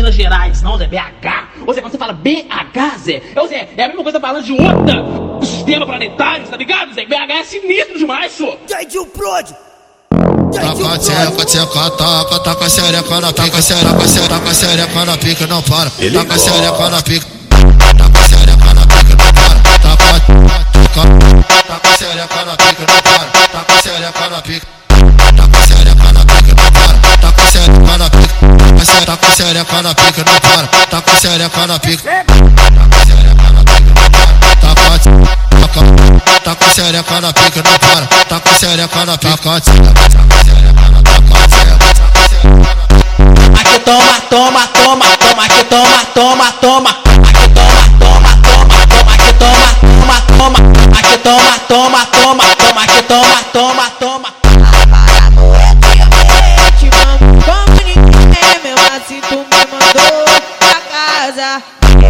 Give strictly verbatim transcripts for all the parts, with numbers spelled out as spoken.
Minas Gerais, não, Zé, B H. Ô Zé, quando você fala B H, Zé, ô Zé, é a mesma coisa falando de outra sistema planetário, tá ligado, Zé? B H é sinistro demais, senhor. Dadinho Prod! Taca tcheca, tcheca, taca, taca xereca na pica, xereca, xereca, xereca na pica, não para. Taca xereca na pica, taca xereca na pica, não para. Taca, taca, taca xereca na pica, não para. Taca xereca na pica, taca xereca na pica, não para. Taca xereca na pica, taca xereca na pica, não para. Taca xereca na pica, taca xereca na pica, não para. Taca, taca, taca xereca na pica, não para. Taca xereca na pica, aqui toma, toma, toma, toma, aqui toma, toma, toma, aqui toma, toma, toma, toma, aqui toma, toma, toma, aqui toma, toma, toma, toma, aqui toma, toma, toma. Te amo como ninguém, meu assim tu me mandou pra casa.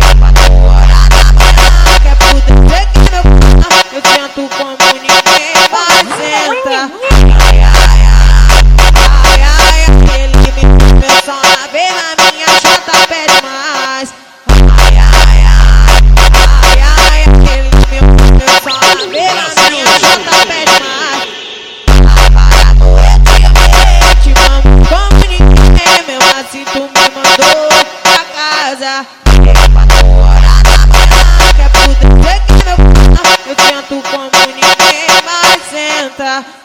Quer poder que meu p***, eu tento como ninguém, mas senta. Ai, ai, ai, ai, aquele me pensou na vez na minha chata pede mais. Ai, ai, ai, ai, ai, aquele me pensou na vez na minha chata pede mais. Te amo como ninguém, meu assim tu me mandou pra casa. Quer poder que meu p***, eu tento como ninguém, mas senta.